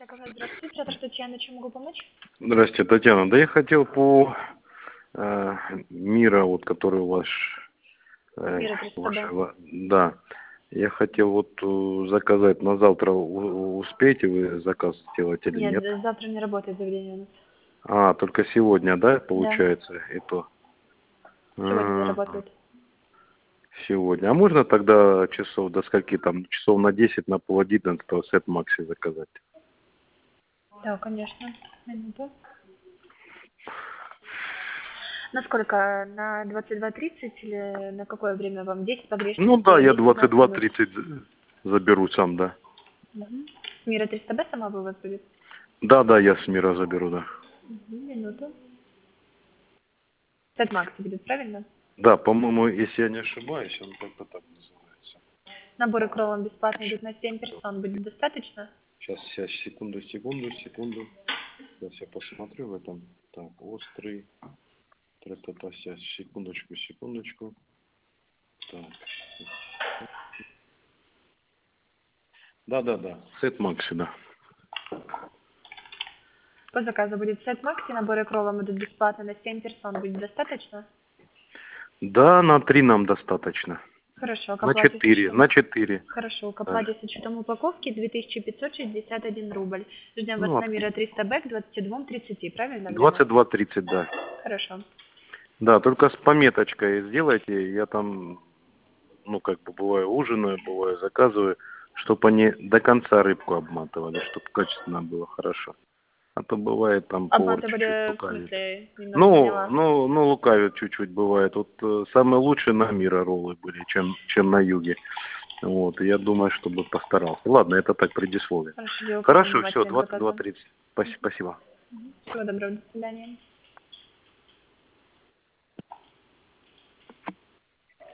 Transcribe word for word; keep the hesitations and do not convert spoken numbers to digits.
Такого, здравствуйте, это Татьяна, чем могу помочь? Здравствуйте, Татьяна. Да я хотел по э, Мира, вот который у вас, э, Мира триста бэ. вашего, да, я хотел вот э, заказать на завтра. У- успеете вы заказ сделать или Нет, нет? за- завтра не работает заведение у нас. А, только сегодня, да, Да, получается, и то. сегодня не А, работает. сегодня. А можно тогда часов до скольки там? Часов на десять, на пол одиннадцатого сет Макси заказать? Да, конечно. Минуту. На сколько? На двадцать два тридцать или на какое время вам? десять Ну погрешности, да, я десять двадцать два пятнадцать. тридцать заберу сам, да. Угу. Мира триста бэ сама у вас будет? Да, да, я с Мира заберу, да. Угу, минуту. Сет Макси будет, правильно? Да, по-моему, если я не ошибаюсь, он как-то так называется. Наборы кролом бесплатно идут на семь персон. Будет достаточно? Сейчас, сейчас, секунду, секунду, секунду. Сейчас я посмотрю в этом. Так, острый. Тра-та-та, сейчас, секундочку, секундочку. Так. Да, да, да. Сет Макси, да. По заказу будет сет Макси, наборы кролом идут бесплатно на семь персон. Будет достаточно? Да, на три нам достаточно. Хорошо, к На оплате с четыре, учетом... на четыре. Хорошо, к Да. оплате с учетом упаковки две тысячи пятьсот шестьдесят один рубль. Ждем вас Ну, на Мира отлично. триста бэ к двадцати двум тридцати, правильно время? двадцать два тридцать, да. Хорошо. Да, только с пометочкой сделайте. Я там, ну, как бы, бываю ужинаю, бываю заказываю, чтобы они до конца рыбку обматывали, чтобы качественно было хорошо. А то бывает там повар чуть-чуть Обматывали, в лукавит. смысле, немного Ну, поняла. ну, ну, лукавит чуть-чуть бывает. Вот э, самые лучшие на Мира роллы были, чем, чем на юге. Вот, и я думаю, чтобы постарался. Ладно, это так предисловие. Хорошо, я укажу Хорошо, все, внимательно к двадцать два заказу. тридцать. Спасибо. Всего доброго, до свидания.